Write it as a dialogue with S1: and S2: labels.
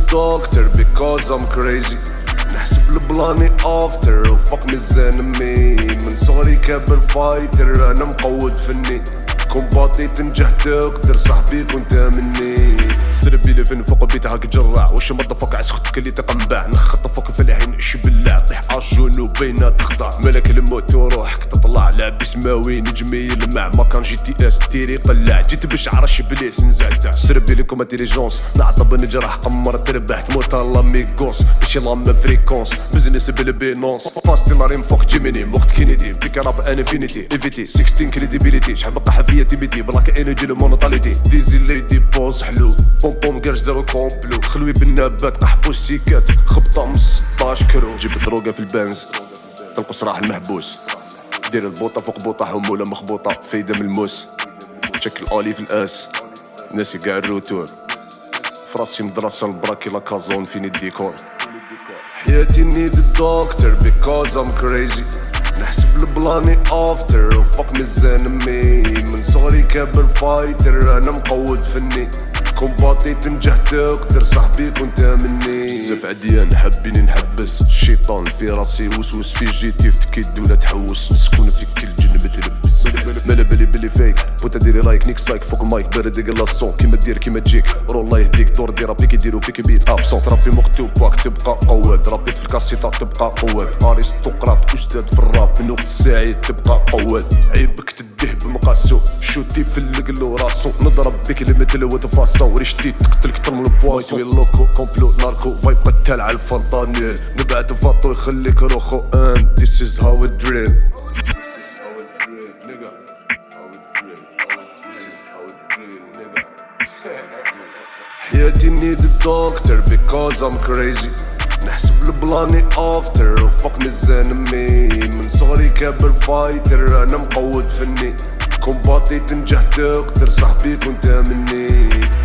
S1: doctor because I'm crazy. نحسب البلاني افتر وفوق ميزان مي. من صغري كابر فايتر انا مقود فني. كومباتي تنجح تقدر صاحبي كنت مني. سربي لي فين فوق بيتها جرع واش مضفك عسختك اللي تقنبع. نخطفك في العين اش بالله طيح عالجون وبينا تخضع. ملك الموت وروحك تطلع لابس ماوي نجمي يلمع. ما كان جي تي اس تيري قلع جيت بشعر بليس نزعزع. سربي لكم انتيليجونس نعطب نجرح قمر تربح تموت الله ميغوس ماشي لا فريكونس بزنس بالبينونس. فاستي لاريم فوق جيميني وقت كينيدي بيك راب انفينيتي ايفيتي 16 كريديبيليتي شحال بقى حفيه تي بي تي بلاك انرجي المونوطاليتي. ديزي ليدي بوز حلو بوم بوم كاش دارو كومبلو. خلوي بالنبات قحبو السيكات خبطه من 16 كرو. جيب دروقه في البنز تلقو صراح المحبوس. دير البوطه فوق بوطه حموله مخبوطه فايده من الموس. شكل اولي في الاس ناسي قاع الروتور. فراسي مدرسه البراكي لاكازون فين الديكور. حياتي نيد الدكتور because I'm crazy. نحسب البلاني افتر وفوق ميزان مي. من صغري كابر فايتر انا مقود فني. كومباتي تنجح تقدر صاحبي كنت مني. بزاف عديان حابيني نحبس. الشيطان في راسي وسوس في جيتي فتكيد ولا تحوس. نسكن في كل جنب تلبس. مالا بالي بلي فيك بوتا ديري لايك نيك سايك فوق المايك بارد قلاصون. كيما دير كيما تجيك رو الله يهديك دور دي رابي كيديرو فيك بيت ابسونت. رابي مكتوب باك تبقى قواد. رابيت في الكاسيطة تبقى قواد. ارستقراط استاذ في الراب من وقت السعيد تبقى قواد. عيبك تديه بمقاسو شوتي في القلو راسو. نضرب بك اللي مثل وتفاصو ريشتي تقتل كتر من البوينت. وين لوكو كومبلو ناركو فايب قتال على الفنطانيل. نبعت فاطو يخليك روخو and this is how it drill. حياتي نيد الدكتور because I'm crazy. نحسب البلاني افتر وفوق ميزان مي. من صغري كابر فايتر انا مقود فني. كومباتي تنجح تقدر صاحبي كنت مني.